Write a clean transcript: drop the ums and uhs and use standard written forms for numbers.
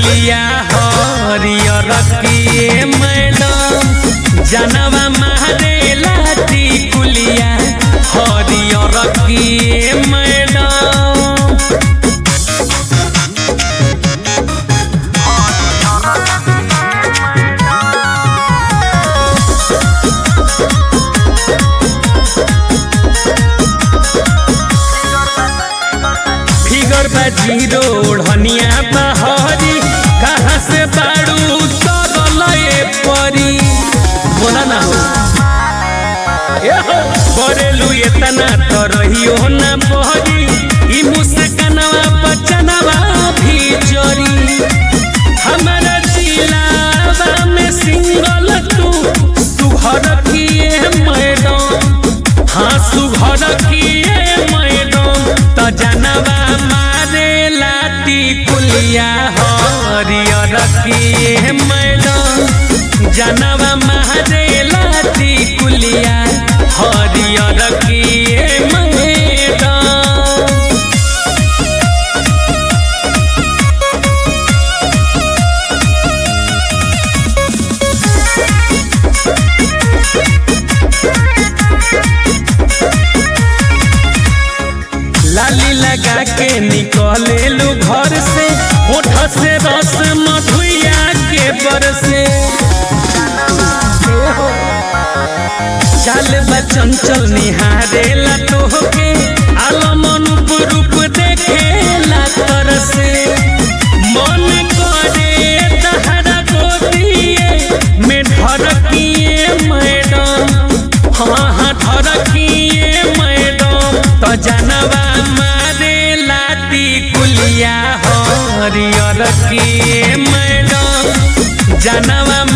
कुलिया हरियर की मैडम जनवा मारेला कुलिया हरियर की मैडम। फिगर बाजीरो ढनिया बहरी कहाँ से बाड़ू तरल परी बोला ना हो बरेलू इतना तो रहियो ना बहरी ई मुस्कानवा बचनवा भी जरी हमारा जिलावा में सिंगल तू सुघर किए मैडम। हाँ सुघर किए मैडम तो जनवा मारेला कुलिया हरियर की मैडम जनवा मारेला कुलिया हरियर की मैडम। लाली लगा के निकले लू घर से होठ से रस मधुया के बरसे चल बचंचल निहारेला तोहके आलम अनुप रूप देखेला तरसे मन करे तहरा गोदिए में ढरकिए मैडम। हाँ हाँ ढरकिए मैडम तो जनवा मारेला कुलिया हरियर की मैडम जनवा